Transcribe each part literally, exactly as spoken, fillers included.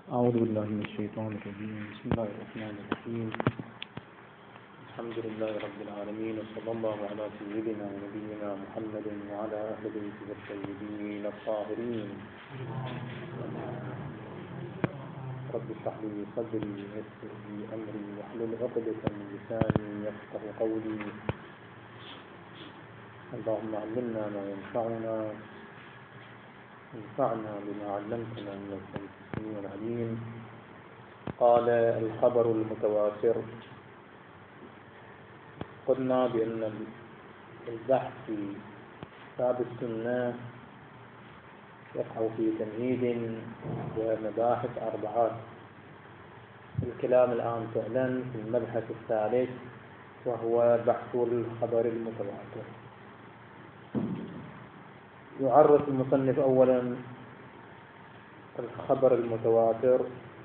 أعوذ بالله من الشيطان الرجيم. بسم الله الرحمن الرحيم. الحمد لله رب العالمين، وصلى الله على سيدنا ونبينا محمد وعلى أهل بيته الطيبين الطاهرين. رب اشرح لي صدري ويسر لي أمري واحلل عقدة من لساني يفقه قولي. اللهم علمنا ما ينفعنا انفعنا بما علمتنا من السميع العليم. قال الخبر المتواتر. قلنا بأن البحث في باب السنة يقع في تمهيد ومباحث أربعة. الكلام الآن فعلا في المبحث الثالث، وهو بحث الخبر المتواتر. يعرف المصنف أولا الخبر المتواتر،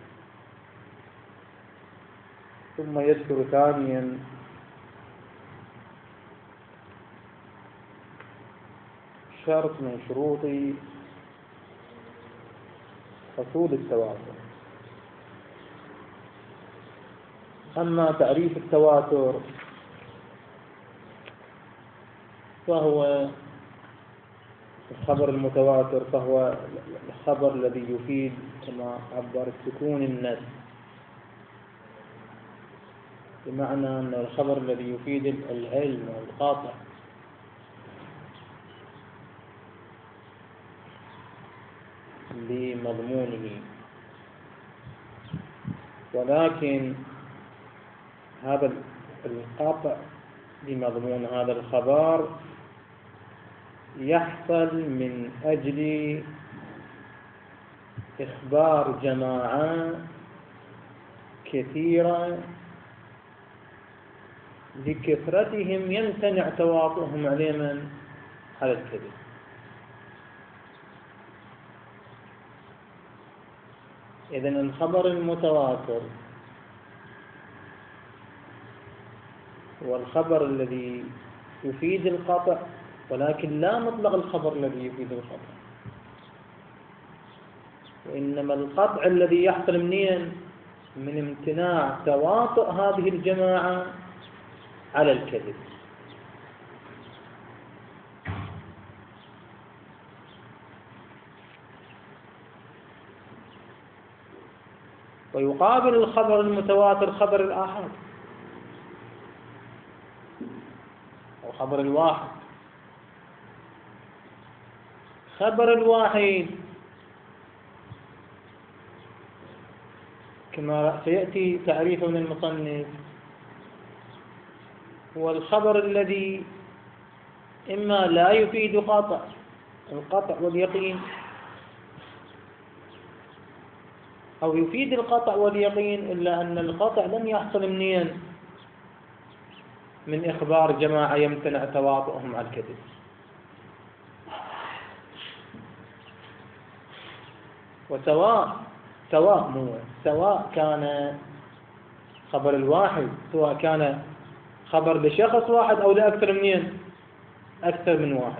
ثم يذكر ثانيا شرط من شروط حصول التواتر. أما تعريف التواتر فهو الخبر المتواتر فهو الخبر الذي يفيد كما عبر سكون النفس، بمعنى أن الخبر الذي يفيد العلم والقاطع. لمضمونه، ولكن هذا القاطع لمضمون هذا الخبر يحصل من أجل إخبار جماعة كثيرة لكثرتهم يمتنع تواطؤهم عليهم على الكذب. إذن الخبر المتواتر هو الخبر الذي يفيد القطع، ولكن لا مطلق الخبر الذي يفيد القطع، وإنما القطع الذي يحصل منين؟ من امتناع تواطؤ هذه الجماعة على الكذب. ويقابل الخبر المتواتر خبر الآحاد أو خبر الواحد. خبر الواحد كما سيأتي تعريفه من المصنف هو الخبر الذي إما لا يفيد قطع القطع واليقين، أو يفيد القطع واليقين إلا أن القطع لم يحصل منين؟ من إخبار جماعة يمتنع تواطؤهم على الكذب. وسواء سواء مو سواء كان خبر الواحد سواء كان خبر لشخص واحد أو لأكثر منين؟ أكثر من واحد.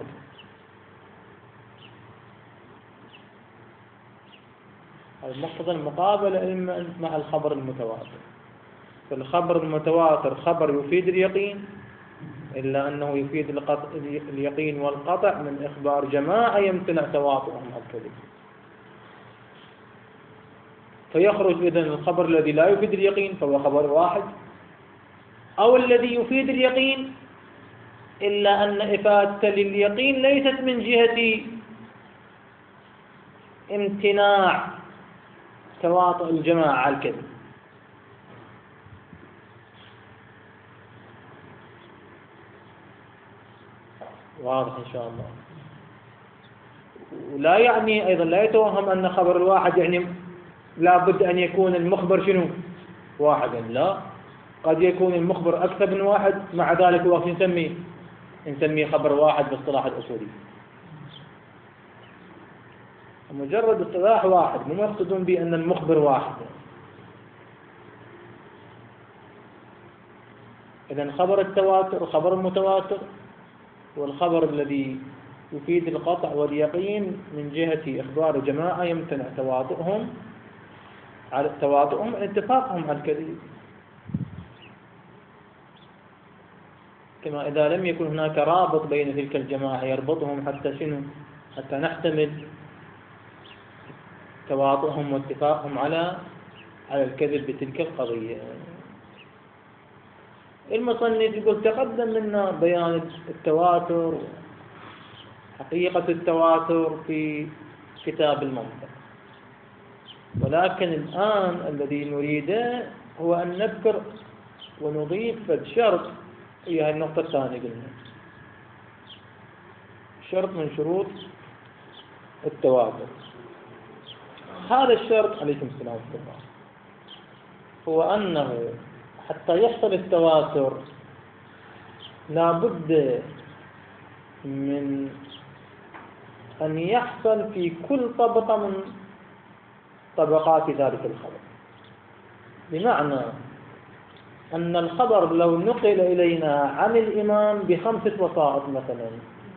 المقتضى المقابلة إما مع الخبر المتواتر. فالخبر المتواتر خبر يفيد اليقين، إلا أنه يفيد اليقين والقطع من إخبار جماعة يمتنع تواطؤهم على الكذب. فيخرج إذن الخبر الذي لا يفيد اليقين فهو خبر واحد، أو الذي يفيد اليقين إلا أن إفادة لليقين ليست من جهة امتناع تواطؤ الجماعة على الكذب. واضح إن شاء الله. ولا يعني أيضا لا يتوهم أن خبر الواحد يعني لا بد أن يكون المخبر شنو؟ واحدا. لا، قد يكون المخبر أكثر من واحد، مع ذلك وقت نسميه نسميه خبر واحد باصطلاح الأصولي. مجرد اصطلاح واحد، مو يقصدون بأن المخبر واحد. إذن خبر التواتر خبر المتواتر والخبر الذي يفيد القطع واليقين من جهة إخبار جماعة يمتنع تواطؤهم على تواطؤهم اتفاقهم على الكذب. كما إذا لم يكن هناك رابط بين تلك الجماعة يربطهم حتى شنو، حتى نحتمل تواطؤهم واتفاقهم على على الكذب بتلك القضية. المصنف يقول تقدم لنا بيان التواتر، حقيقة التواتر في كتاب المنطق، ولكن الآن الذي نريده هو أن نذكر ونضيف شرط هي هذه النقطة الثانية. قلنا شرط من شروط التواتر. هذا الشرط عليكم السلام ورحمة الله هو أنه حتى يحصل التواتر لا بد من أن يحصل في كل طبقة من طبقات ذلك الخبر. بمعنى أن الخبر لو نقل إلينا عن الإمام بخمسة وسائط مثلا،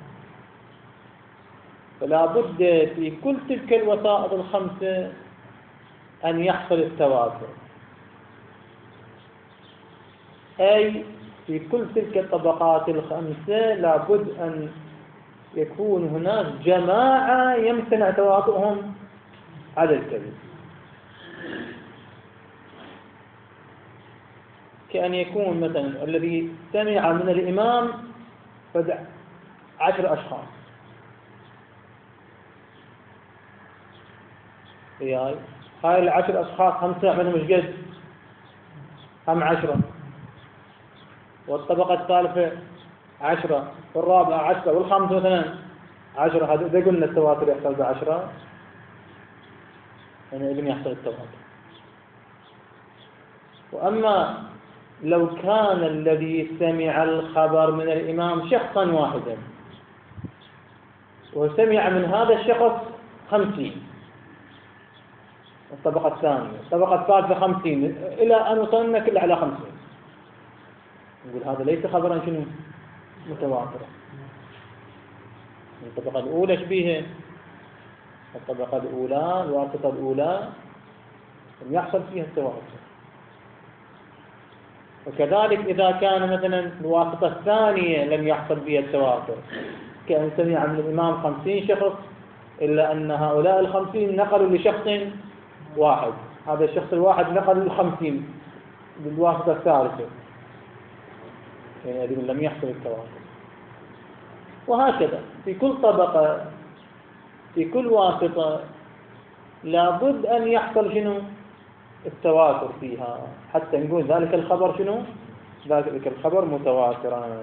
فلا بد في كل تلك الوسائط الخمسة أن يحصل التواتر، أي في كل تلك الطبقات الخمسة لا بد أن يكون هناك جماعة يمتنع تواطؤهم على الكذب. كأن يكون مثلا الذي سمع من الإمام فدع عشر أشخاص، هاي هاي العشر أشخاص خمسة منهم ايش قد؟ هم عشرة، والطبقة الثالثة عشرة، والرابعة عشرة، والخامسة مثلا عشرة. هذا إذا قلنا التواتر يحصل بعشرة يعني لم يحصل التواتر. وأما لو كان الذي سمع الخبر من الإمام شخصا واحدا وسمع من هذا الشخص خمسين، الطبقة الثانية، الطبقة الثالثة خمسين، إلى أن وصلنا كل على خمسين، نقول هذا ليس خبرا شنو متواترا. الطبقة الأولى ايش بيها؟ الطبقة الأولى الواسطة الأولى لم يحصل فيها التواتر. وكذلك إذا كان مثلا الواسطة الثانية لم يحصل فيها التواتر، كأن سمع من الإمام خمسين شخص إلا أن هؤلاء الخمسين نقلوا لشخص واحد، هذا الشخص الواحد نقل الخمسين بالواسطة الثالثة، يعني لم يحصل التواتر. وهكذا في كل طبقة في كل واسطة لابد أن يحصل شنو التواتر فيها حتى نقول ذلك الخبر شنو ذلك الخبر متواترا.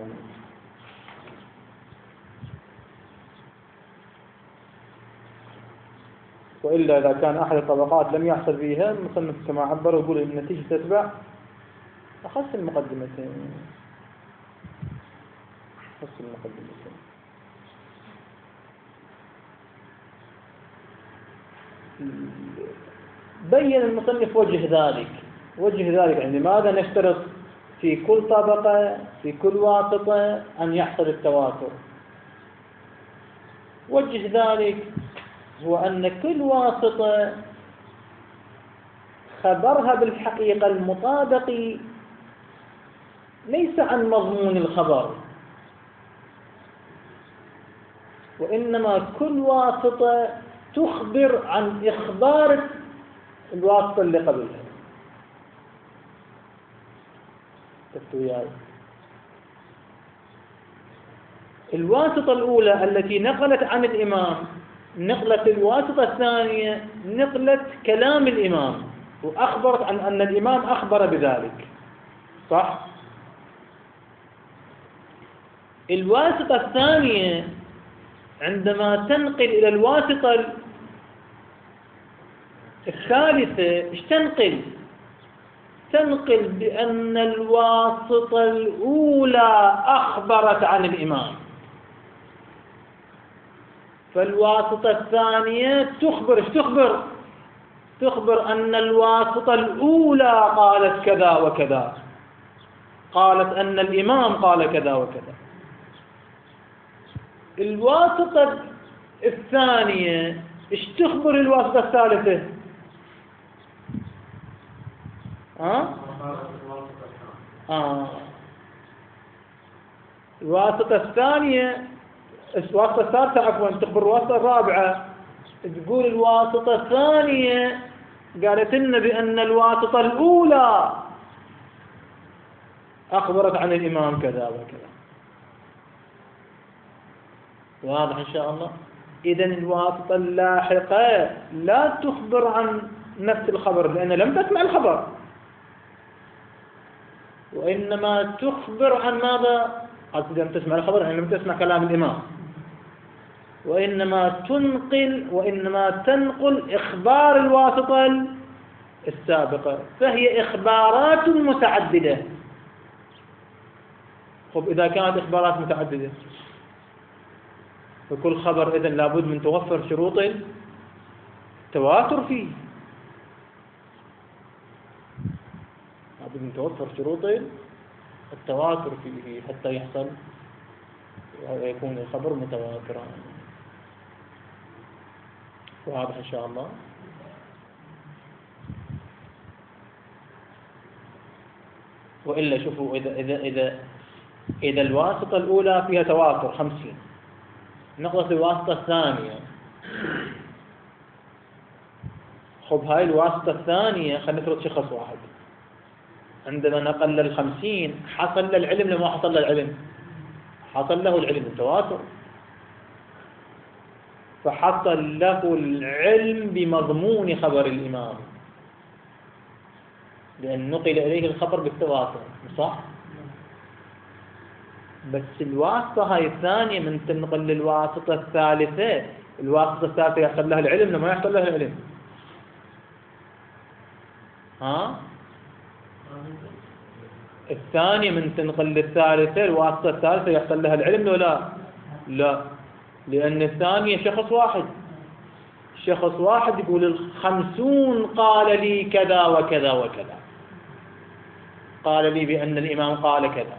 وإلا إذا كان أحد الطبقات لم يحصل فيها المصنف كما عبر ويقول النتيجة تتبع أخص المقدمتين، أخص المقدمتين. بين المصنف وجه ذلك وجه ذلك يعني ماذا نشترط في كل طبقة في كل واسطة أن يحصل التواتر. وجه ذلك هو أن كل واسطة خبرها بالحقيقة المطابق ليس عن مضمون الخبر، وإنما كل واسطة تخبر عن إخبار الواسطة اللي قبلها. تفتوياي الواسطة الأولى التي نقلت عن الإمام نقلت الواسطة الثانية نقلت كلام الإمام وأخبرت عن أن الإمام أخبر بذلك، صح؟ الواسطة الثانية عندما تنقل إلى الواسطة الثالثة ايش تنقل؟ تنقل بأن الواسطة الأولى أخبرت عن الإمام، فالواسطة الثانية تخبر ايش تخبر؟ تخبر أن الواسطة الأولى قالت كذا وكذا، قالت أن الإمام قال كذا وكذا. الواسطة الثانية ايش تخبر الواسطة الثالثة؟ ها؟ آه. الواسطة الثانية الواسطة الثالثة عفوا تخبر الواسطة الرابعة، تقول الواسطة الثانية قالت لنا بأن الواسطة الأولى أخبرت عن الإمام كذا وكذا. واضح إن شاء الله؟ إذن الواسطة اللاحقة لا تخبر عن نفس الخبر لأن لم تسمع الخبر، وإنما تخبر عن ماذا؟ قصدي لم تسمع الخبر يعني لم تسمع كلام الإمام، وإنما تنقل وإنما تنقل إخبار الواسطة السابقة، فهي إخبارات متعددة. طب إذا كانت إخبارات متعددة فكل خبر إذن لابد من توفر شروط التواتر فيه، لابد من توفر شروط التواتر فيه حتى يحصل ويكون الخبر متواترا. واضح إن شاء الله؟ وإلا شوفوا إذا إذا إذا إذا الواسطة الأولى فيها تواتر خمسين، نقص الواسطة الثانية. خب هاي الواسطة الثانية خلينا نفرض شخص واحد عندما نقل الخمسين حصل له العلم لما حصل له العلم؟ حصل له العلم التواتر، فحصل له العلم بمضمون خبر الإمام لأن نقل إليه الخبر بالتواتر، صح؟ بس الواسطة هاي الثانية من تنقل للواسطة الثالثة، الواسطة الثالثة يحصل لها العلم لما يحصل لها العلم؟ ها؟ الثانية من تنقل للثالثة الواسطة الثالثة يحصل لها العلم ولا لا؟ لا، لأن الثانية شخص واحد، شخص واحد يقول الخمسون قال لي كذا وكذا وكذا، قال لي بأن الإمام قال كذا.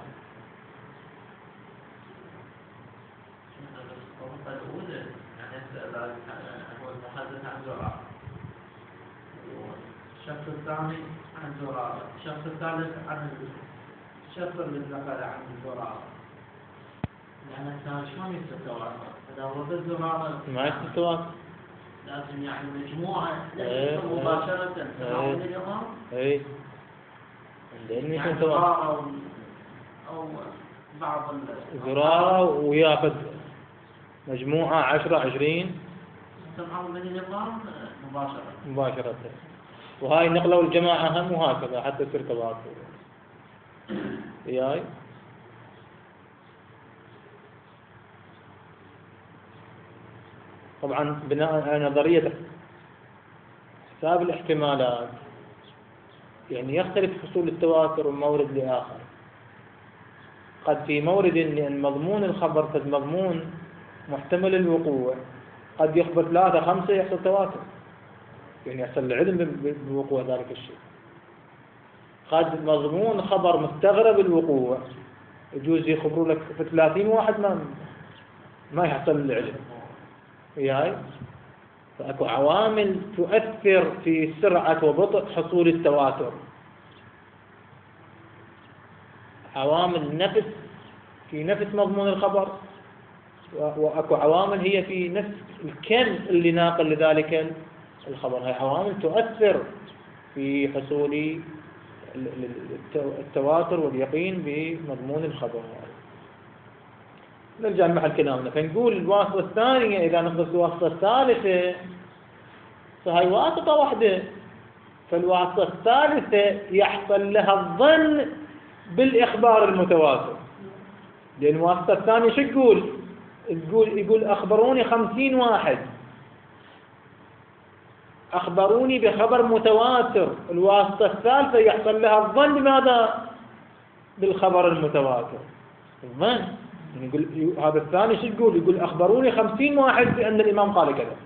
الشخص الثاني عن زرارة، الشخص الثالث عن الشخص اللي نقل عن زرارة، لأن الثاني شلون يستوى؟ إذا هو بالزرارة ما يستوى لازم يعني مجموعة ليس مباشرة تناول الإمام. إيه عندنا يعني يستوى زرارة أو بعض زرارة وياخذ مجموعة عشرة عشرين تناول من الإمام مباشرة مباشرة، وهاي نقلوا الجماعة هم وهكذا حتى تصير تواتر. وياي طبعا بناء على نظرية حساب الاحتمالات يعني يختلف حصول التواتر من مورد لآخر. قد في مورد لأن مضمون الخبر قد مضمون محتمل الوقوع، قد يخبر ثلاثة خمسة يحصل تواتر يعني يحصل العلم بوقوع ذلك الشيء. قد مضمون خبر مستغرب الوقوع يجوز يخبروا لك في ثلاثين واحد ما ما يحصل العلم. وياي فأكو عوامل تؤثر في سرعة وبطء حصول التواتر، عوامل نفس في نفس مضمون الخبر، وأكو عوامل هي في نفس الكم اللي ناقل لذلك الخبر. هاي عوامل تؤثر في حصول التواتر واليقين بمضمون الخبر. نرجع لمحل كلامنا فنقول الواسطة الثانية إذا نقص الواسطة الثالثة فهي واسطة واحدة، فالواسطة الثالثة يحصل لها الظن بالإخبار المتواتر، لأن الواسطة الثانية شو تقول؟ تقول يقول أخبروني خمسين واحد، أخبروني بخبر متواتر. الواسطة الثالثة يحصل لها الظن بماذا؟ بالخبر المتواتر، الظن يعني يقول هذا الثاني شو يقول؟ يقول أخبروني خمسين واحد بأن الإمام قال كذا.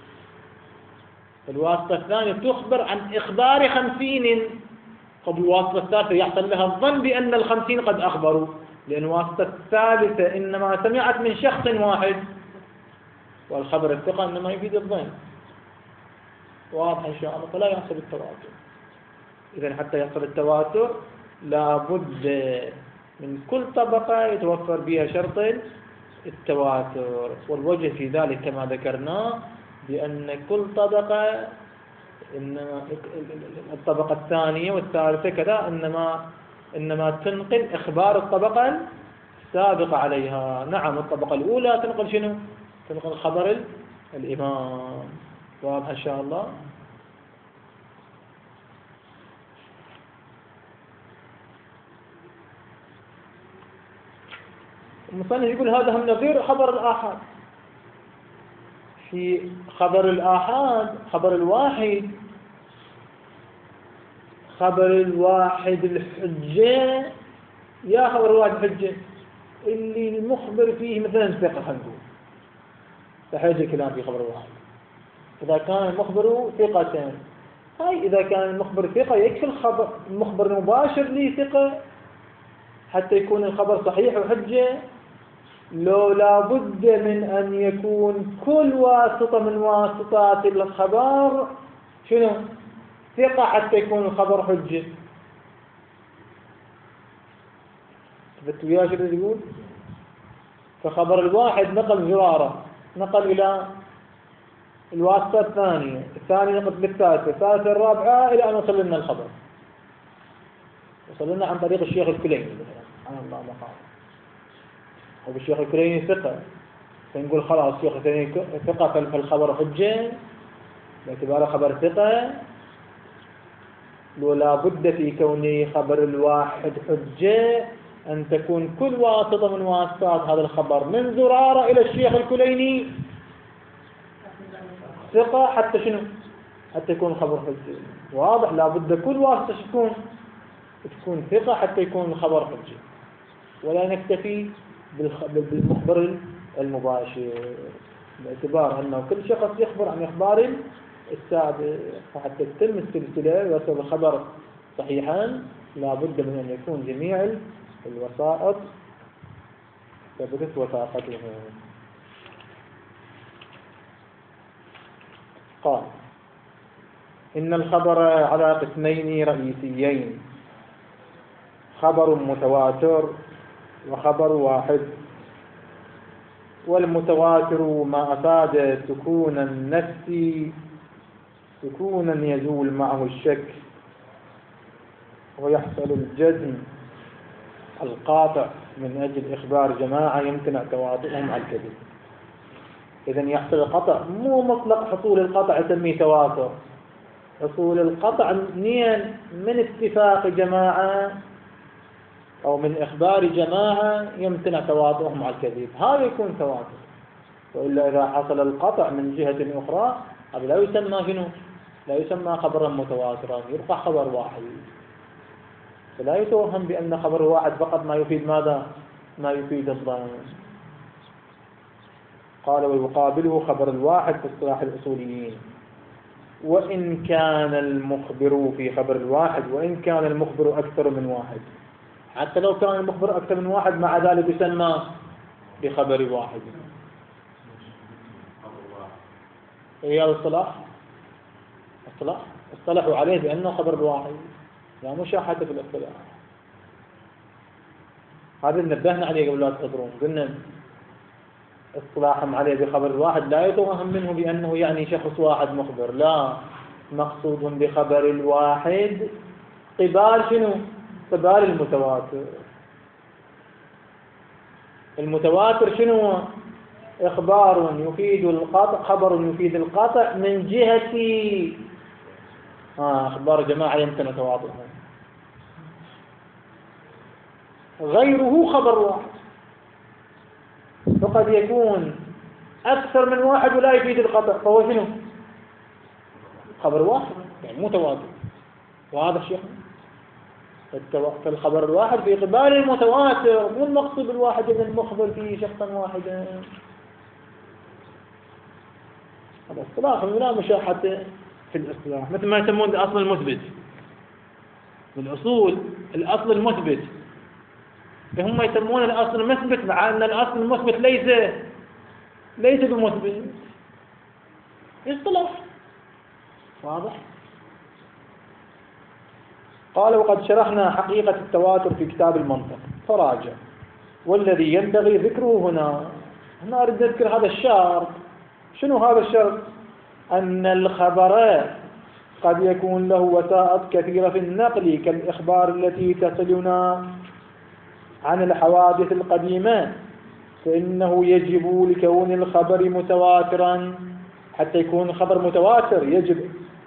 الواسطة الثانية تخبر عن إخبار خمسين، قبل الواسطة الثالثة يحصل لها الظن بأن الخمسين قد أخبروا، لأن الواسطة الثالثة إنما سمعت من شخص واحد، والخبر الثقة إنما يفيد الظن. واضح إن شاء الله؟ فلا يحصل التواتر. إذن حتى يحصل التواتر لابد من كل طبقة يتوفر بها شرط التواتر، والوجه في ذلك كما ذكرنا بأن كل طبقة، إنما الطبقة الثانية والثالثة كذا إنما إنما تنقل إخبار الطبقة السابقة عليها. نعم الطبقة الأولى تنقل شنو؟ تنقل خبر الإمام. واضح إن شاء الله؟ المصنف يقول هذا هم نظير خبر الآحاد. في خبر الآحاد خبر الواحد، خبر الواحد الحجة، يا خبر الواحد حجة اللي المخبر فيه مثلا ثقة، خلينا نقول تحيز الكلام في خبر الواحد. إذا كان المخبر ثقة، هاي إذا كان المخبر ثقة يكفي الخبر المخبر المباشر لي ثقة حتى يكون الخبر صحيح وحجة، لو لابد من أن يكون كل واسطة من واسطات الخبر شنو؟ ثقة حتى يكون الخبر حجة. ثبت وياه شو يقول؟ فخبر الواحد نقل زرارة، نقل إلى الواسطة الثانية، الثانية نقل للثالثة، الثالثة الرابعة، إلى أن وصل لنا الخبر. وصل لنا عن طريق الشيخ الكليني سبحان الله مقام، وبالشيخ الكليني ثقة، فنقول خلاص الشيخ الكليني ثقة فالخبر حجة باعتباره خبر ثقة. ولا بد في كونه خبر الواحد حجة أن تكون كل واسطة من واسطات هذا الخبر من زرارة إلى الشيخ الكليني ثقة حتى شنو؟ حتى يكون الخبر حجة. واضح؟ لا بد كل واسطة تكون تكون ثقة حتى يكون الخبر حجة، ولا نكتفي بالمخبر المباشر باعتبار أنه كل شخص يخبر عن إخبار السابق، فحتى تتم السلسلة ويصل الخبر صحيحا لا بد من أن يكون جميع الوسائط ثبتت وثاقتها. قال إن الخبر على قسمين رئيسيين: خبر متواتر وخبر واحد. والمتواتر ما أفاد سكون النفس سكونا يزول معه الشك ويحصل الجزم القاطع من أجل إخبار جماعة يمتنع تواطؤهم على الكذب. إذن يحصل القطع، مو مطلق حصول القطع يسميه تواتر، حصول القطع منين؟ من اتفاق جماعة أو من إخبار جماعة يمتنع تواطؤهم على الكذب، هذا يكون تواتر. وإلا إذا حصل القطع من جهة أخرى هذا لا يسمى شنو؟ لا يسمى خبرا متواترا، يبقى خبر واحد. فلا يتوهم بأن خبر واحد فقط ما يفيد ماذا؟ ما يفيد الظن. قال ويقابله خبر الواحد في اصطلاح الأصوليين، وإن كان المخبر في خبر الواحد وإن كان المخبر أكثر من واحد، حتى لو كان المخبر أكثر من واحد مع ذلك يسمى بخبر واحد. هي الاصطلاح اصطلاح اصطلحوا عليه بأنه خبر واحد، لا مشاحة في الاصطلاح. هذا نبهنا عليه قبل لا تحضرون، قلنا اصطلاحهم عليه بخبر واحد لا يتوهم منه بأنه يعني شخص واحد مخبر، لا، مقصود بخبر الواحد قبال شنو؟ قبال المتواتر. المتواتر شنو؟ إخبار يفيد القطع، خبر يفيد القطع من جهة آه أخبار جماعة يمكن تواطؤهم. غيره خبر واحد، فقد يكون أكثر من واحد ولا يفيد القطع، فهو شنو؟ خبر واحد يعني متواتر. وهذا الشيء فالخبر الواحد في قبال المتواتر، مو المقصود الواحد إذا المخبر فيه شخصا واحدا. هذا اصطلاح لا مشاحة في الاصطلاح، مثل ما يسمون الأصل المثبت بالأصول، الأصل المثبت هم يسمون الأصل المثبت، مع أن الأصل المثبت ليس ليس بمثبت، اصطلاح. واضح؟ قال وقد شرحنا حقيقة التواتر في كتاب المنطق فراجع، والذي ينبغي ذكره هنا، هنا أريد أذكر هذا الشرط. شنو هذا الشرط؟ أن الخبر قد يكون له وسائط كثيرة في النقل كالإخبار التي تصلنا عن الحوادث القديمة، فإنه يجب لكون الخبر متواترا، حتى يكون الخبر متواتر يجب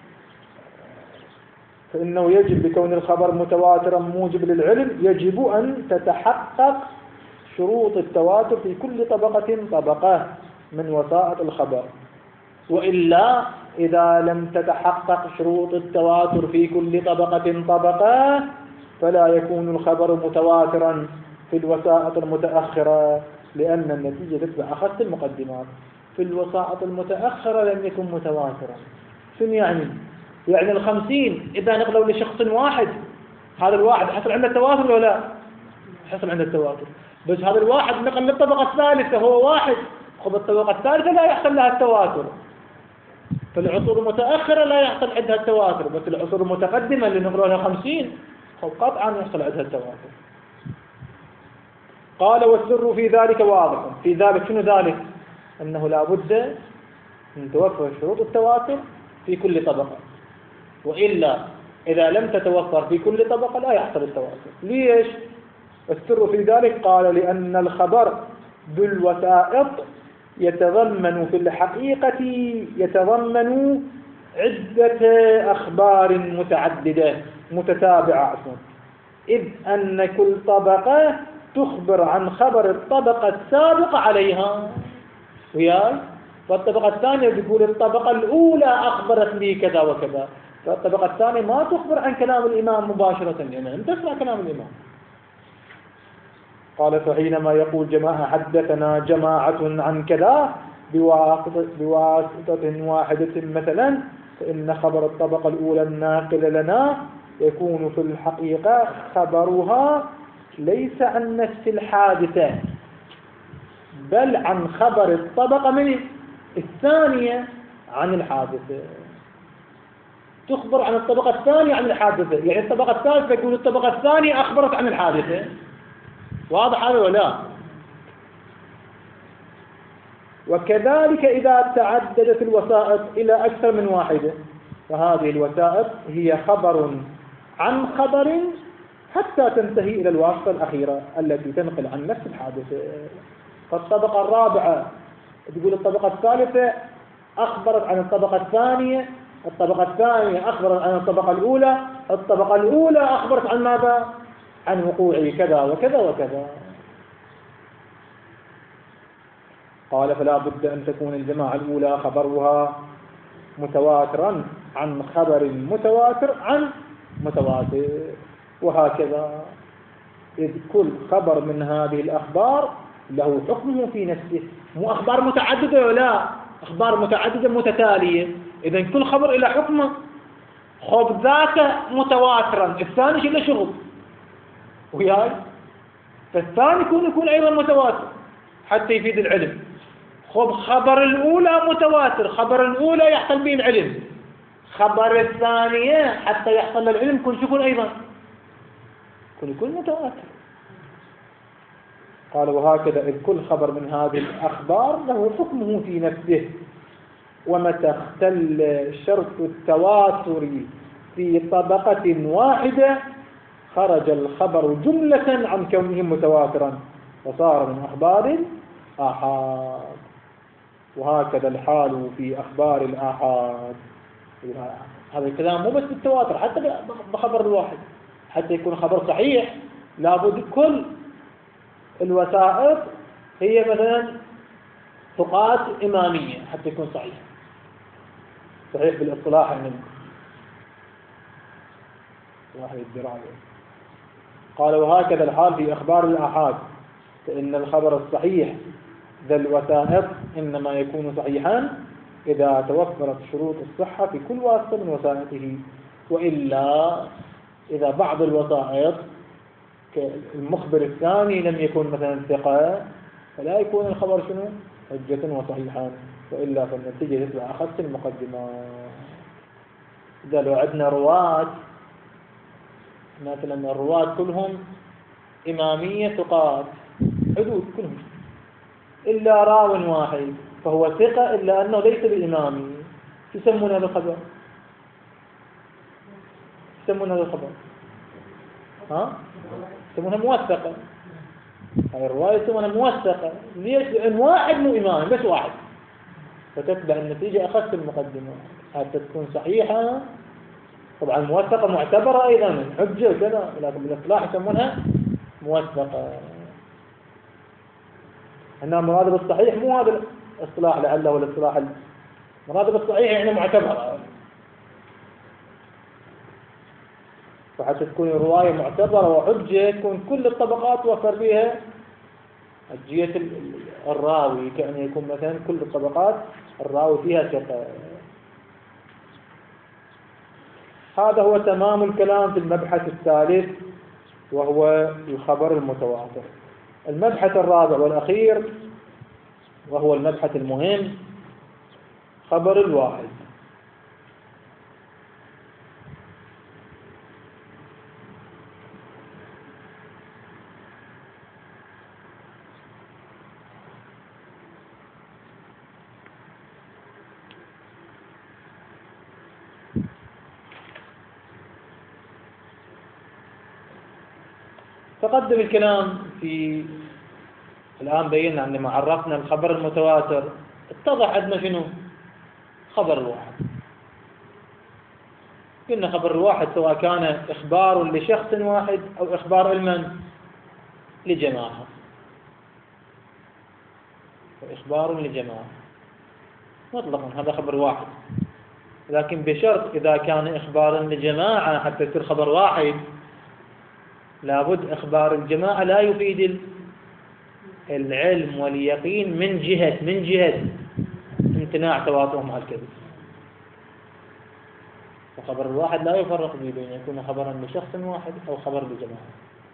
فإنه يجب لكون الخبر متواترا موجب للعلم، يجب أن تتحقق شروط التواتر في كل طبقة طبقة من وسائط الخبر، وإلا إذا لم تتحقق شروط التواتر في كل طبقة طبقة فلا يكون الخبر متواترا في الوسائط المتأخرة، لأن النتيجة تتبع أخذت المقدمات. في الوسائط المتأخرة لم يكن متواترا. شنو يعني؟ يعني الخمسين إذا نقلوا لشخص واحد، هذا الواحد حصل عنده التواتر ولا لا؟ حصل عنده التواتر، بس هذا الواحد نقل للطبقة الثالثة هو واحد، خذ الطبقة الثالثة لا يحصل لها التواتر. في العصور المتأخرة لا يحصل عندها التواتر، بس العصور المتقدمة اللي نقلوا لها خمسين قطعا يحصل عندها التواتر. قال والسر في ذلك واضح. في ذلك شنو ذلك؟ أنه لا بد من توفر شروط التواتر في كل طبقة، وإلا إذا لم تتوفر في كل طبقة لا يحصل التواتر. ليش؟ السر في ذلك قال لأن الخبر ذو الوسائط يتضمن في الحقيقة يتضمن عدة أخبار متعددة متتابعة عفوا، إذ أن كل طبقة تخبر عن خبر الطبقة السابقة عليها. وياي؟ والطبقة الثانية تقول الطبقة الأولى أخبرت لي كذا وكذا، فالطبقة الثانية ما تخبر عن كلام الإمام مباشرة، يعني أنت تسمع كلام الإمام. قال فحينما يقول جماعة حدثنا جماعة عن كذا بواسطة, بواسطة واحدة مثلا، فإن خبر الطبقة الأولى الناقل لنا يكون في الحقيقة خبرها ليس عن نفس الحادثة، بل عن خبر الطبقة من الثانية عن الحادثة. تخبر عن الطبقة الثانية عن الحادثة، يعني الطبقة الثالثة يقول الطبقة الثانية أخبرت عن الحادثة. واضح هذا ولا لا؟ وكذلك إذا تعددت الوسائط إلى أكثر من واحدة، فهذه الوسائط هي خبر عن خبر حتى تنتهي إلى الواسطة الأخيرة التي تنقل عن نفس الحادثة. فالطبقة الرابعة تقول الطبقة الثالثة أخبرت عن الطبقة الثانية، الطبقة الثانية أخبرت عن الطبقة الأولى، الطبقة الأولى أخبرت عن ماذا؟ عن وقوع كذا وكذا وكذا. قال فلا بد أن تكون الجماعة الأولى خبرها متواترا عن خبر متواتر عن متواتر، وهكذا، إذ كل خبر من هذه الأخبار له حكمه في نفسه. مو أخبار متعددة ولا أخبار متعددة متتالية، إذن كل خبر إلى حكمه. خب ذاك متواترا، الثاني شو له شغل وياي؟ فالثاني يكون يكون أيضا متواتر حتى يفيد العلم. خب خبر الأولى متواتر، خبر الأولى يحصل به العلم، خبر الثانية حتى يحصل العلم كل يكون أيضا كل يكون متواتر. قال وهكذا إذ كل خبر من هذه الأخبار له حكمه في نفسه، ومتى اختل شرط التواتر في طبقة واحدة خرج الخبر جملة عن كونه متواترا وصار من أخبار الآحاد. وهكذا الحال في أخبار الآحاد. هذا الكلام مو بس بالتواتر، حتى بخبر الواحد حتى يكون خبر صحيح لابد كل الوسائط هي مثلا ثقات إمامية حتى يكون صحيح صحيح بالاصطلاح من واحد الدراية. قال وهكذا الحال في أخبار الآحاد، فإن الخبر الصحيح ذا الوسائط إنما يكون صحيحا إذا توفرت شروط الصحة في كل واسطة من وسائطه، وإلا إذا بعض الوسائط كالمخبر الثاني لم يكن مثلا ثقة فلا يكون الخبر شنو حجة وصحيحا، وإلا فالنتيجة تتبع أخذت المقدمة. إذا لو عندنا رواة مثلا الرواة كلهم إمامية ثقات حدود كلهم إلا راو واحد فهو ثقة إلا أنه ليس بإمامي، يسمون هذا الخبر يسمون هذا الخبر ها؟ يسمونها موثقة. هذه الرواية يسمونها موثقة. ليش؟ لأن واحد مو إمام، بس واحد، فتتبع النتيجة أخذت المقدمة حتى تكون صحيحة. طبعا موثقة معتبرة أيضا حجة وكذا، لكن بالاصطلاح يسمونها موثقة. إنما مراد بالصحيح مو هذا الاصطلاح، لعله هو الاصطلاح مراد بالصحيح يعني معتبرة. فحتى تكون الرواية معتبرة وحجة تكون كل الطبقات وفر بها الجهة الراوي، كأن يكون مثلا كل الطبقات الراوي فيها ثقة. هذا هو تمام الكلام في المبحث الثالث وهو الخبر المتواتر. المبحث الرابع والأخير وهو المبحث المهم، خبر الواحد. تقدم الكلام في الآن بينا عندما عرفنا الخبر المتواتر اتضح عندنا شنو خبر الواحد. قلنا خبر الواحد سواء كان إخبار لشخص واحد أو إخبار لمن لجماعة، إخبار لجماعة مطلقا هذا خبر واحد، لكن بشرط إذا كان إخبارا لجماعة حتى يصير خبر واحد لابد إخبار الجماعة لا يفيد العلم واليقين من جهة من جهة امتناع تواطؤهم على الكذب. وخبر الواحد لا يفرق بين يكون خبرا لشخص واحد أو خبر لجماعة.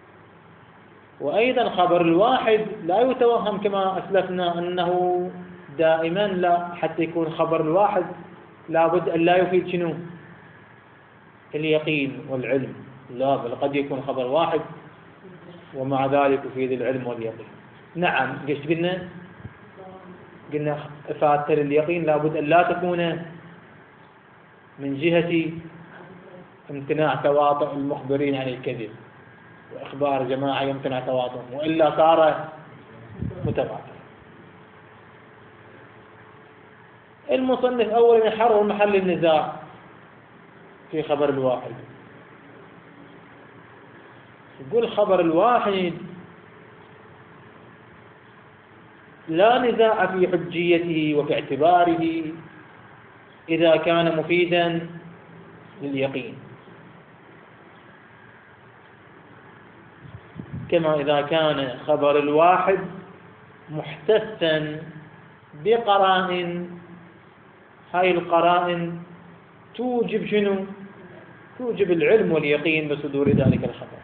وأيضا خبر الواحد لا يتوهم كما أسلفنا أنه دائما لا، حتى يكون خبر الواحد لابد أن لا يفيد شنو اليقين والعلم، لا، بل قد يكون خبر واحد ومع ذلك يفيد العلم واليقين. نعم، ايش قلنا؟ قلنا إفادة اليقين لابد أن لا تكون من جهة امتناع تواطؤ المخبرين عن الكذب وإخبار جماعة يمتنع تواطؤهم، وإلا صار متواتر. المصنف أولا يحرر محل النزاع في خبر الواحد. يقول خبر الواحد لا نزاع في حجيته وفي اعتباره إذا كان مفيدا لليقين، كما إذا كان خبر الواحد محتسا بقرائن، هاي القرائن توجب شنو؟ توجب العلم واليقين بصدور ذلك الخبر.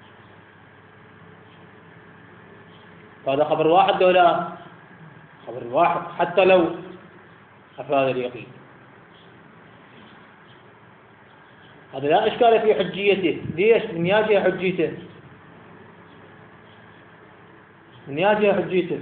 هذا خبر واحد ولا خبر واحد حتى لو أفاد اليقين، هذا لا إشكال في حجيته. ليش؟ من ياجه حجيته من ياجه حجيته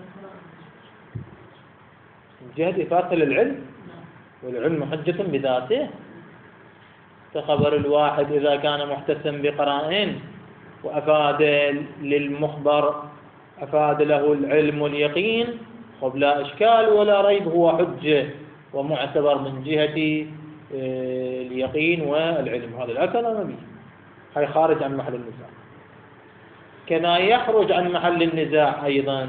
من جهة إفادة للعلم، والعلم حجة بذاته. فخبر الواحد إذا كان محتسا بقرائن وأفاد للمخبر أفاد له العلم واليقين، خب لا إشكال ولا ريب، هو حجة ومعتبر من جهة اليقين والعلم. هذا لا كلام به، هاي خارج عن محل النزاع. كما يخرج عن محل النزاع أيضا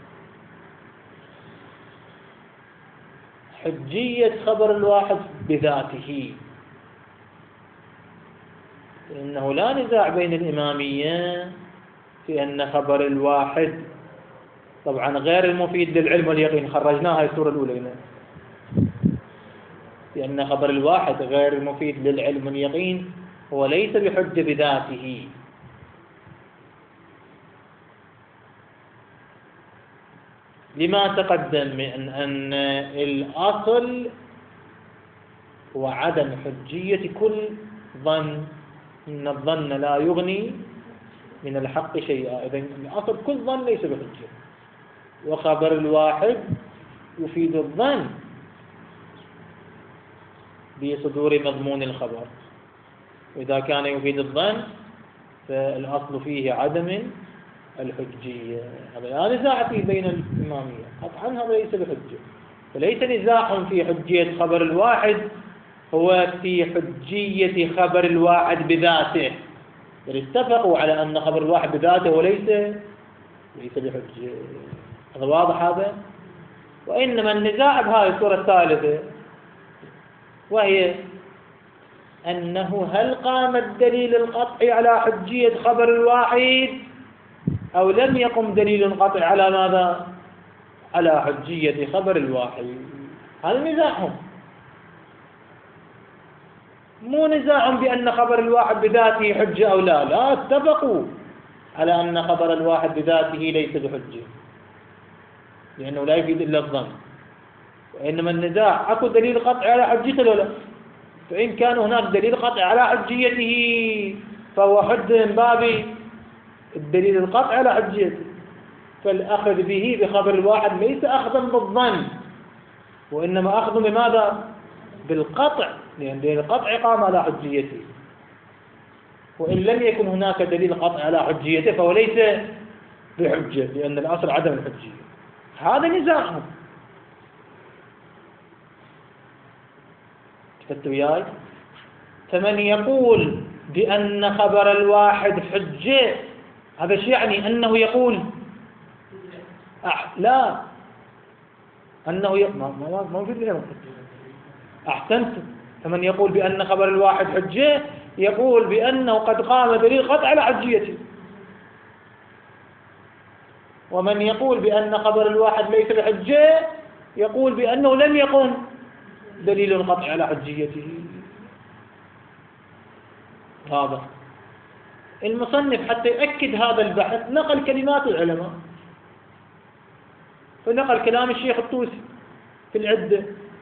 حجية خبر الواحد بذاته، إنه لا نزاع بين الإمامية في أن خبر الواحد طبعا غير المفيد للعلم واليقين، خرجناها هاي السورة الأولى هنا، لأن خبر الواحد غير المفيد للعلم واليقين هو ليس بحجة بذاته. لما تقدم من أن الأصل هو عدم حجية كل ظن إن الظن لا يغني من الحق شيئا. إذن الأصل كل ظن ليس بحجة، وخبر الواحد يفيد الظن بصدور مضمون الخبر. وإذا كان يفيد الظن فالأصل فيه عدم الحجية. هذا لا نزاع فيه بين الإمامية، قطعا هذا ليس بحجة. فليس نزاع في حجية خبر الواحد، هو في حجية خبر الواحد بذاته، بل اتفقوا على أن خبر الواحد بذاته وليس ليس بحجة. هذا واضح هذا؟ وإنما النزاع بهذه الصورة الثالثة، وهي أنه هل قام الدليل القطعي على حجية خبر الواحد أو لم يقم دليل قطعي على ماذا؟ على حجية خبر الواحد. هذا نزاعهم، مو نزاع بأن خبر الواحد بذاته حجة أو لا، لا، اتفقوا على أن خبر الواحد بذاته ليس بحجة لأنه لا يفيد إلا الظن. وإنما النزاع أكو دليل قطعي على حجيته ولا لا؟ فإن كان هناك دليل قطعي على حجيته فهو حج من باب الدليل القطعي على حجيته، فالأخذ به بخبر الواحد ليس أخذا بالظن، وإنما أخذ بماذا؟ بالقطع، لأن دليل القطع قام على حجيته. وإن لم يكن هناك دليل قطع على حجيته فهو ليس بحجة، لأن الأصل عدم الحجية. هذا نزاعهم. تفتوا وياي؟ فمن يقول بأن خبر الواحد حجة، هذا شيء يعني أنه يقول أح... لا أنه ي... ما ما موجود لي. أحسنت. فمن يقول بأن خبر الواحد حجة يقول بأنه قد قام دليل قطع على حجيته. ومن يقول بأن خبر الواحد ليس بحجة يقول بأنه لم يقم دليل القطع على حجيته. هذا المصنف حتى يأكد هذا البحث نقل كلمات العلماء، فنقل كلام الشيخ الطوسي في العدة.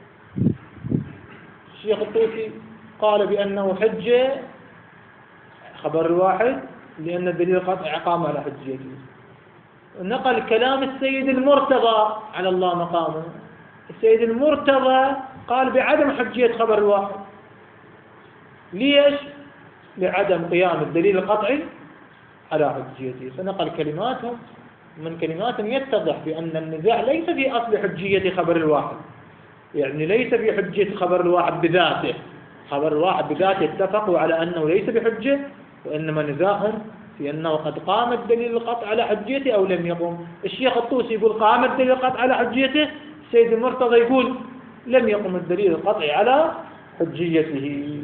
الشيخ الطوسي قال بأنه حجة خبر الواحد لأن الدليل القطع قام على حجيته. نقل كلام السيد المرتضى على الله مقامه. السيد المرتضى قال بعدم حجية خبر الواحد. ليش؟ لعدم قيام الدليل القطعي على حجيته. فنقل كلماتهم، من كلماتهم يتضح بأن النزاع ليس في أصل حجية خبر الواحد، يعني ليس في حجية خبر الواحد بذاته. خبر الواحد بذاته اتفقوا على أنه ليس بحجة، وإنما نزاعهم في أنه قد قام الدليل القطع على حجيته أو لم يقم. الشيخ الطوسي يقول قام الدليل القطع على حجيته، السيد المرتضى يقول لم يقم الدليل القطعي على حجيته.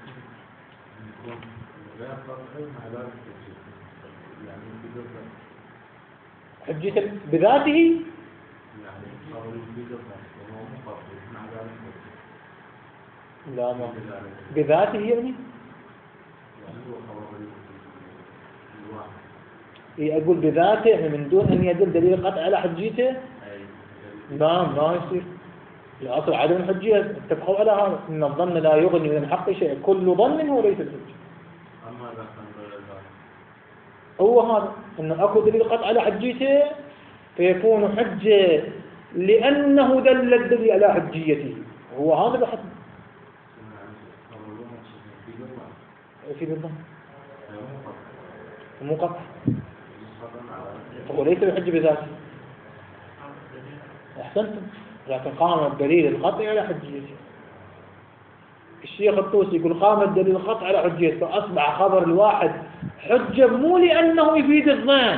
حجية بذاته لا ما بذاته يعني إيه أقول بذاته يعني من دون أن يدل دليل القطع على حجيته. لا ما يصير، الأصل عدم الحجية. اتفقوا على هذا، إن الظن لا يغني من الحق شيء، كل ظن هو ليس الحجة. هو هذا إنه أكو دليل قطع على حجيته فيكون حجة لأنه دل الدليل على حجيته، هو هذا بحث في بالظن مو قطع، هو ليس بحجة بذاته. أحسنتم، لكن قام الدليل القطعي على حجيته. الشيخ الطوسي يقول قام الدليل القطعي على حجيته، فأصبح خبر الواحد حجة مو لأنه يفيد الظن،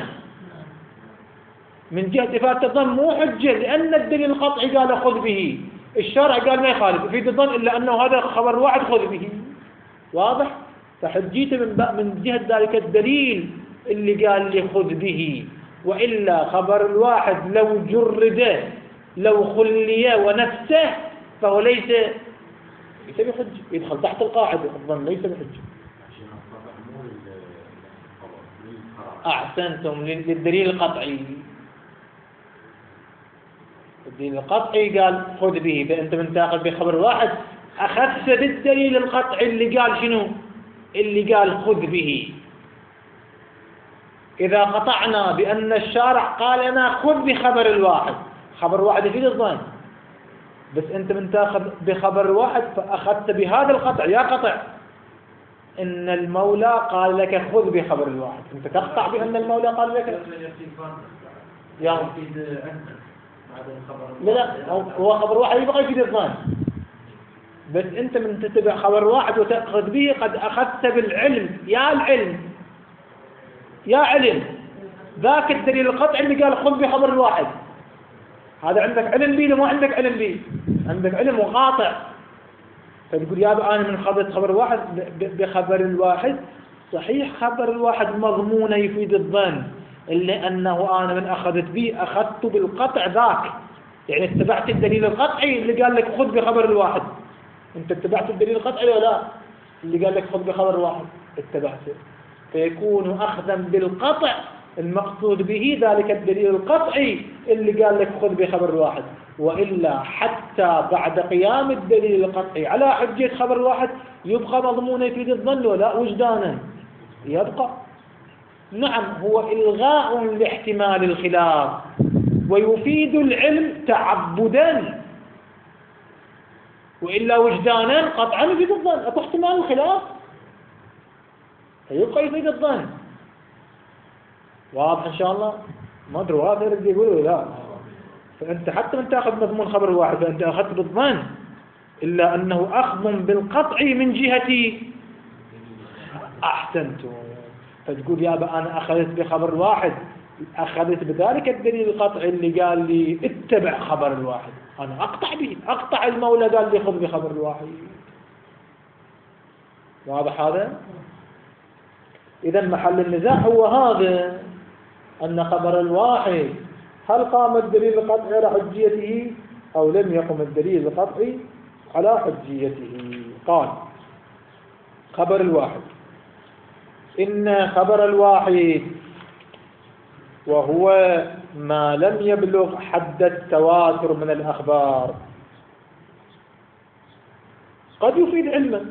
من جهة إفادة الظن مو حجة لأن الدليل القطعي قال خذ به، الشرع قال ما يخالف يفيد الظن إلا أنه هذا خبر الواحد خذ به. واضح؟ فحجيته من, من جهة ذلك الدليل اللي قال لي خذ به، وإلا خبر الواحد لو جرده لو خلي ونفسه فهو ليس ليس بحجة، يدخل تحت القاعدة الظن ليس بحجة. أحسنتم، للدليل القطعي. الدليل القطعي قال خذ به، فأنت من تأخذ بخبر واحد أخذت بالدليل القطعي اللي قال شنو؟ اللي قال خذ به. إذا قطعنا بأن الشارع قال لنا خذ بخبر الواحد، خبر واحد يفيد الظن، بس أنت من تأخذ بخبر واحد فأخذت بهذا القطع، يا قطع إن المولى قال لك خذ بخبر الواحد، أنت تقطع بأن المولى قال لك يا لا لا هو خبر واحد يبغى يفيد الظن، بس أنت من تتبع خبر واحد وتأخذ به قد أخذت بالعلم، يا العلم يا علم ذاك الدليل القطعي اللي قال خذ بخبر الواحد، هذا عندك علم به وما عندك علم به، عندك علم وقاطع، فتقول يا أبا أنا من خبرت خبر واحد بخبر الواحد، صحيح خبر الواحد مضمونه يفيد الظن، إلا أنه أنا من أخذت به أخذت بالقطع ذاك، يعني اتبعت الدليل القطعي اللي قال لك خذ بخبر الواحد، أنت اتبعت الدليل القطعي ولا لا؟ اللي قال لك خذ بخبر الواحد اتبعته، فيكون أخذا بالقطع المقصود به ذلك الدليل القطعي اللي قال لك خذ بخبر الواحد، وإلا حتى بعد قيام الدليل القطعي على حجية خبر الواحد يبقى مضمونه يفيد الظن ولا وجدانا يبقى. نعم هو إلغاء لاحتمال الخلاف ويفيد العلم تعبدا، وإلا وجدانا قطعا يفيد الظن، أكو احتمال الخلاف فيبقى يفيد الظن. واضح إن شاء الله؟ ما أدري واضح يرد يقول لا، فأنت حتى من تأخذ مضمون خبر واحد فأنت أخذت بالظن، إلا أنه أخذ بالقطع من جهة أحسنت، فتقول يا أبا أنا أخذت بخبر واحد، أخذت بذلك الدليل القطعي اللي قال لي اتبع خبر الواحد، أنا أقطع به، أقطع المولى قال لي خذ بخبر الواحد. واضح هذا؟ إذا محل النزاع هو هذا، أن خبر الواحد هل قام الدليل القطعي على حجيته أو لم يقم الدليل القطعي على حجيته. قال خبر الواحد، إن خبر الواحد وهو ما لم يبلغ حد التواتر من الأخبار قد يفيد علما،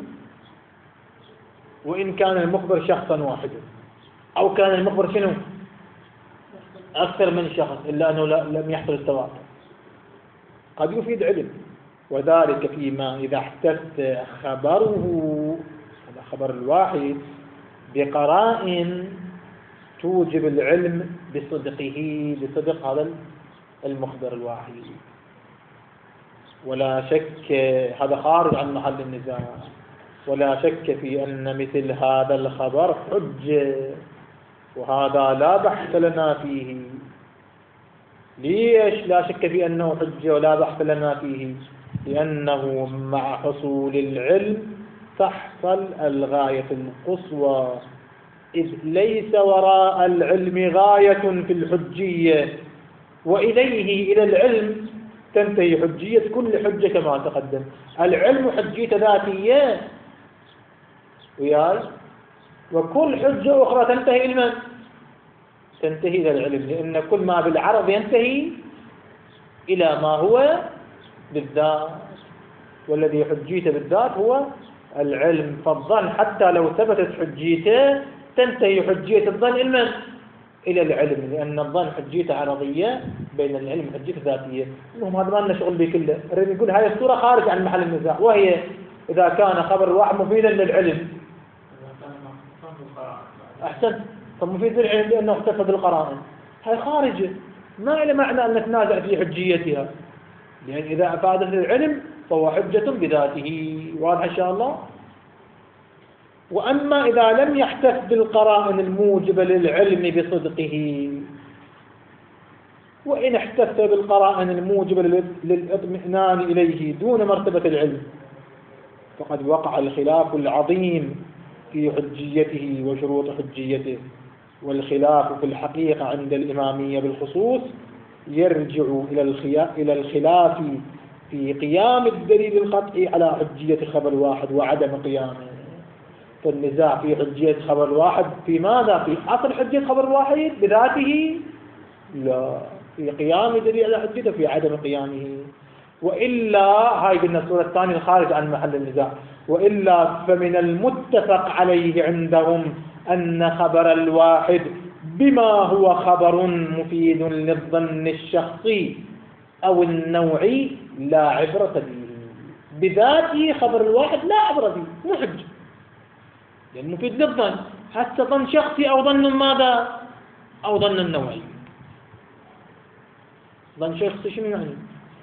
وإن كان المخبر شخصا واحدا أو كان المخبر شنو أكثر من شخص، إلا أنه لم يحصل التواتر قد يفيد علم، وذلك فيما إذا احتفت خبره خبر الواحد بقرائن توجب العلم بصدقه، بصدق هذا المخبر الواحد. ولا شك هذا خارج عن محل النزاع، ولا شك في أن مثل هذا الخبر حجة، وهذا لا بحث لنا فيه. ليش لا شك في أنه حجة ولا بحث لنا فيه؟ لأنه مع حصول العلم تحصل الغاية القصوى، إذ ليس وراء العلم غاية في الحجية، وإليه إلى العلم تنتهي حجية كل حجة كما تقدم. العلم حجية ذاتية وياي، وكل حجة أخرى تنتهي إلى من؟ تنتهي إلى العلم، لأن كل ما بالعرض ينتهي إلى ما هو بالذات، والذي حجيته بالذات هو العلم. فالظن حتى لو ثبتت حجيته تنتهي حجية الظن إلى إلى العلم، لأن الظن حجيته عرضية بين العلم حجيته ذاتية. المهم هذا ما لنا شغل به كله، أريد نقول هاي الصورة خارج عن محل النزاع، وهي إذا كان خبر الواحد مفيدا للعلم أحسن، فمفيد للعلم لأنه احتفى بالقرائن، هاي خارجة ما له معنى أن نتنازع في حجيتها، لأن إذا أفادت للعلم فهو حجة بذاته. واضح إن شاء الله؟ وأما إذا لم يحتف بالقرائن الموجبة للعلم بصدقه، وإن احتف بالقرائن الموجبة للإطمئنان إليه دون مرتبة العلم، فقد وقع الخلاف العظيم في حجيته وشروط حجيته. والخلاف في الحقيقة عند الإمامية بالخصوص يرجع إلى الخلاف في قيام الدليل القطعي على حجية خبر واحد وعدم قيامه. فالنزاع في حجية خبر واحد في ماذا؟ في أصل حجية خبر واحد بذاته؟ لا، في قيام الدليل على حجيته، في عدم قيامه. وإلا هاي قلنا الصورة الثانية الخارج عن محل النزاع. وإلا فمن المتفق عليه عندهم أن خبر الواحد بما هو خبر مفيد للظن الشخصي أو النوعي لا عبرة به. بذاته خبر الواحد لا عبرة به، مو حجة، لأنه مفيد للظن، حتى ظن شخصي أو ظن ماذا؟ أو ظن النوعي. ظن شخصي شنو يعني؟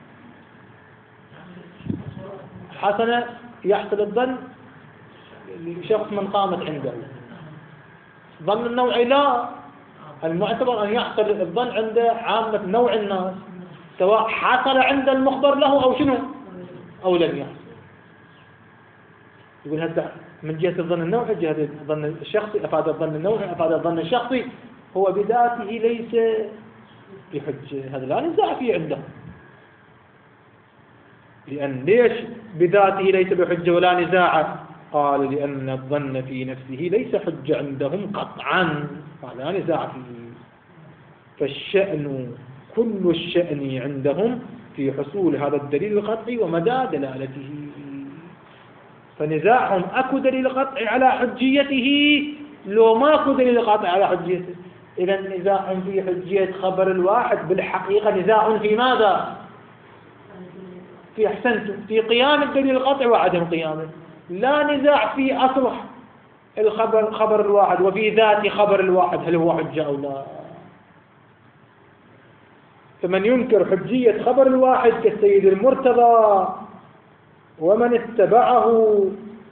حسنة يحصل الظن لشخص من قامت عنده. ظن النوعي لا، المعتبر أن يحصل الظن عند عامة نوع الناس، سواء حصل عند المخبر له أو شنو أو لم يحصل. يقول هذا من جهة الظن النوعي، جهة الظن الشخصي، أفاد الظن النوعي، أفاد الظن الشخصي، هو بذاته ليس بحجة، هذا لا نزاع فيه عندهم. لأن ليش بذاته ليس بحجة ولا نزاع؟ قال لأن الظن في نفسه ليس حجة عندهم قطعا، لا نزاع فيه. فالشأن كل الشأن عندهم في حصول هذا الدليل القطعي ومدى دلالته. فنزاعهم أكو دليل قطعي على حجيته لو ماكو دليل قطعي على حجيته. إذا نزاع في حجية خبر الواحد بالحقيقة نزاع في ماذا؟ في أحسنتم في قيام الدليل القطعي وعدم قيامه، لا نزاع في أصل الخبر خبر الواحد وفي ذات خبر الواحد هل هو حجة أو لا. فمن ينكر حجية خبر الواحد كالسيد المرتضى ومن اتبعه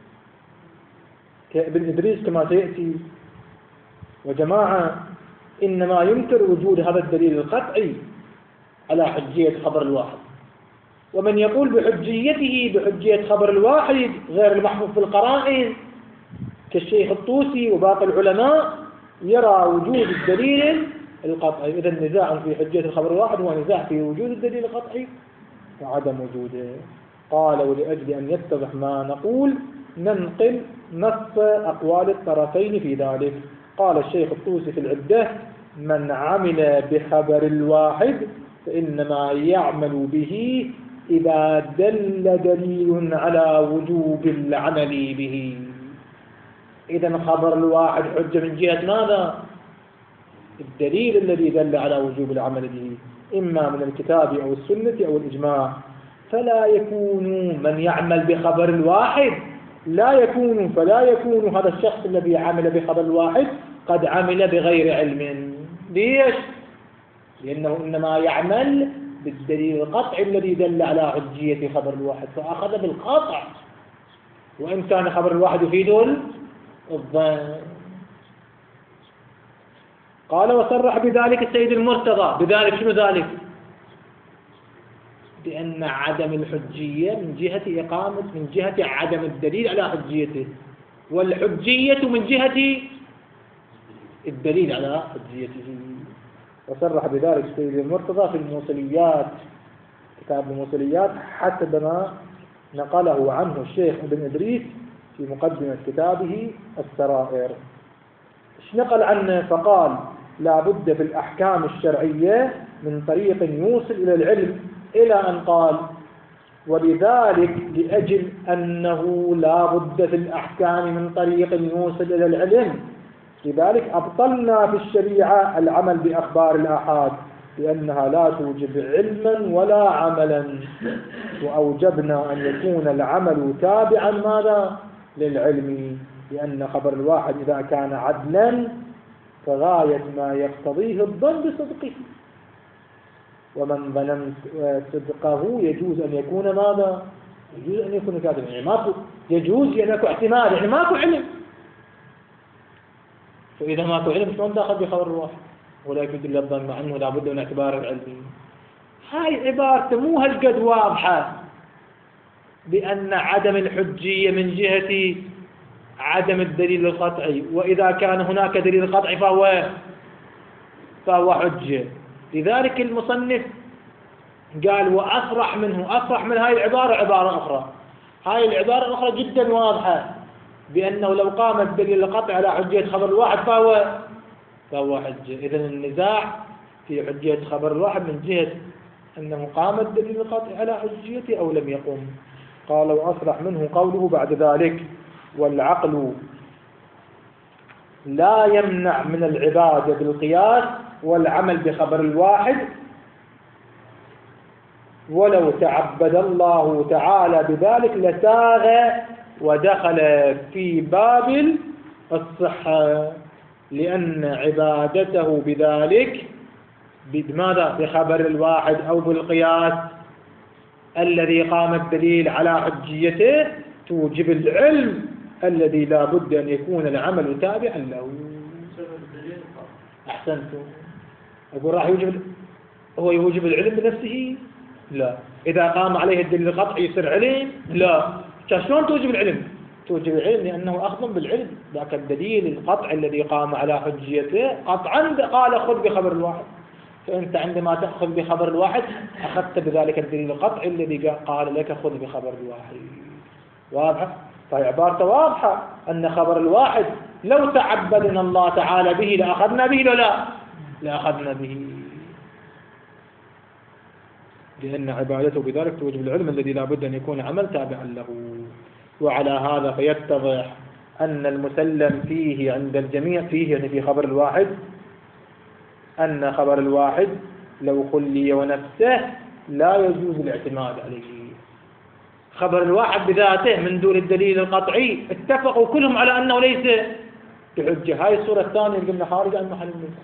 كابن إدريس كما سيأتي وجماعة، إنما ينكر وجود هذا الدليل القطعي على حجية خبر الواحد. ومن يقول بحجيته بحجية خبر الواحد غير المحفوظ في القرائن كالشيخ الطوسي وباقي العلماء يرى وجود الدليل القطعي. إذا النزاع في حجية الخبر الواحد هو نزاع في وجود الدليل القطعي وعدم وجوده. قال ولأجل أن يتضح ما نقول ننقل نص أقوال الطرفين في ذلك. قال الشيخ الطوسي في العدة: من عمل بخبر الواحد فإنما يعمل به إذا دل دليل على وجوب العمل به. إذا خبر الواحد حجة من جهة ماذا؟ الدليل الذي دل على وجوب العمل به، إما من الكتاب أو السنة أو الإجماع. فلا يكون من يعمل بخبر الواحد لا يكون فلا يكون هذا الشخص الذي عمل بخبر الواحد قد عمل بغير علم. ليش؟ لأنه إنما يعمل بالدليل القطعي الذي دل على حجية خبر الواحد، فأخذ بالقطع، وإن كان خبر الواحد يفيد الظن. قال وصرح بذلك السيد المرتضى. بذلك شنو ذلك؟ بأن عدم الحجية من جهة إقامة من جهة عدم الدليل على حجيته، والحجية من جهة الدليل على حجيته. وصرح بذلك السيد المرتضى في الموصليات، كتاب الموصليات، حسب ما نقله عنه الشيخ ابن إدريس في مقدمة كتابه السرائر. ايش نقل عنه؟ فقال: لا بد في الأحكام الشرعية من طريق يوصل إلى العلم، إلى أن قال: ولذلك لأجل أنه لا بد في الأحكام من طريق يوصل إلى العلم، لذلك أبطلنا في الشريعة العمل بأخبار الآحاد لأنها لا توجب علما ولا عملا، وأوجبنا أن يكون العمل تابعا ماذا؟ للعلم، لأن خبر الواحد إذا كان عدلا فغاية ما يقتضيه الظن بصدقه، ومن ظن صدقه يجوز أن يكون ماذا؟ يجوز أن يكون كاذبا، يعني ماكو يجوز أن يكون احتمال، يعني ماكو علم. فإذا ماكو علم شلون داخل بخبر الواحد؟ ولا يكون إلا الظن، مع أنه لابد من اعتبار العلم. هاي عبارته مو هالقد واضحة بأن عدم الحجية من جهة عدم الدليل القطعي، وإذا كان هناك دليل قطعي فهو فهو حجة. لذلك المصنف قال وأصرح منه، أصرح من هاي العبارة عبارة أخرى. هاي العبارة الأخرى جدا واضحة بأنه لو قام الدليل القطعي على حجية خبر الواحد فهو فهو حجة. إذن النزاع في حجية خبر الواحد من جهة أنه قام الدليل القطعي على حجيته أو لم يقم. قال وأصرح منه قوله بعد ذلك: والعقل لا يمنع من العبادة بالقياس والعمل بخبر الواحد، ولو تعبد الله تعالى بذلك لساغ ودخل في باب الصحة، لأن عبادته بذلك بماذا؟ بخبر الواحد أو بالقياس الذي قام الدليل على حجيته توجب العلم الذي لا بد أن يكون العمل تابعا له. أحسنتم. أقول راح يوجب، هو يوجب العلم بنفسه؟ لا. إذا قام عليه الدليل القطعي يصير علم؟ لا. شلون توجب العلم؟ توجب العلم لأنه أخذ بالعلم، ذاك الدليل القطعي الذي قام على حجيته قطعا قال خذ بخبر الواحد، فأنت عندما تأخذ بخبر الواحد أخذت بذلك الدليل القطعي الذي قال لك خذ بخبر الواحد. واضحة؟ فهي عبارة واضحة أن خبر الواحد لو تعبدنا الله تعالى به لأخذنا به ولا لأخذنا به، لأن عبادته بذلك توجب العلم الذي لا بد أن يكون عمل تابعا له. وعلى هذا فيتضح أن المسلم فيه عند الجميع، فيه يعني في خبر الواحد، أن خبر الواحد لو خلي ونفسه لا يجوز الاعتماد عليه. خبر الواحد بذاته من دون الدليل القطعي اتفقوا كلهم على أنه ليس بحجة. هاي الصورة الثانية اللي قلنا خارج عن محل النزاع،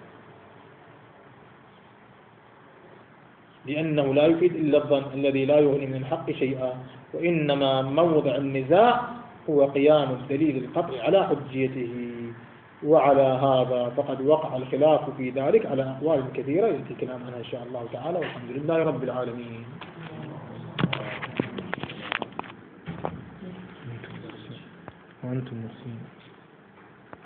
لأنه لا يفيد إلا الظن الذي لا يغني من الحق شيئا، وإنما موضع النزاع هو قيام الدليل القطعي على حجيته. وعلى هذا فقد وقع الخلاف في ذلك على أقوال كثيرة يأتي الكلام عنها إن شاء الله تعالى، والحمد لله رب العالمين. وأنتم مسلمون.